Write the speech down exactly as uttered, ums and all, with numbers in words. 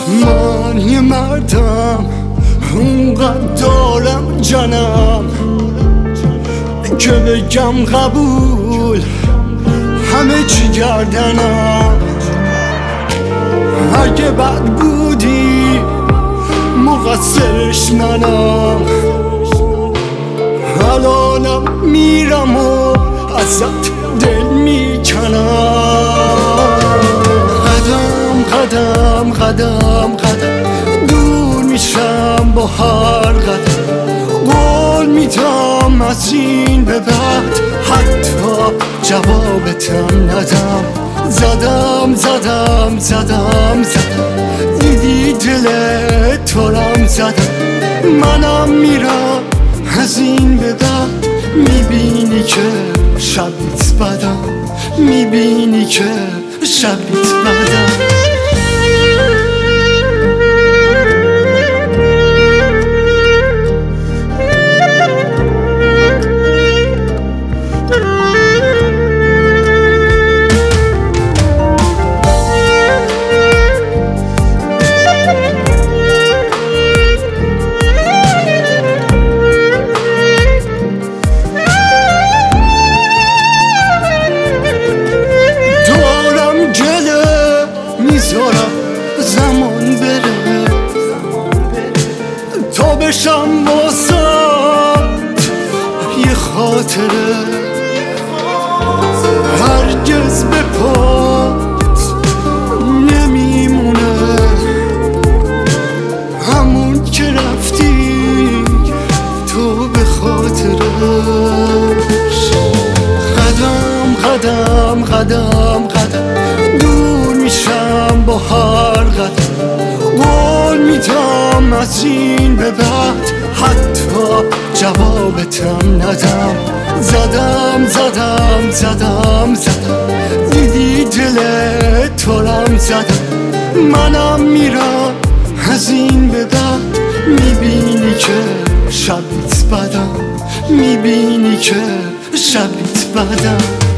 من یه مردم اونقدر دارم جانم که بگم قبول همه چی گردنم. اگه بد بودی مقصرش منم، الانم میرم و ازت دل میکنم. قدم قدم قدم قدم دور میشم با هر قدم، قول میدم از این به بعد حتی جوابتم ندم. زدم زدم زدم زدم دیدی دل تورم زدم. منم میرم از این به بعد، میبینی که شبیت بدم، میبینی که شبیت بدم. زمان بره تا بشم واسات یه خاطره، هرگز به پات نمیمونه همون که رفتی تو به خاطرش. قدم قدم قدم قدم دور میشم با هر قدم، قول میدم از این به بعد حتی جوابتم ندم. زدم زدم زدم زدم دیدی دل تورم زدم. منم میرم از این به بعد، میبینی که شبیت بدم، میبینی که شبیت بدم.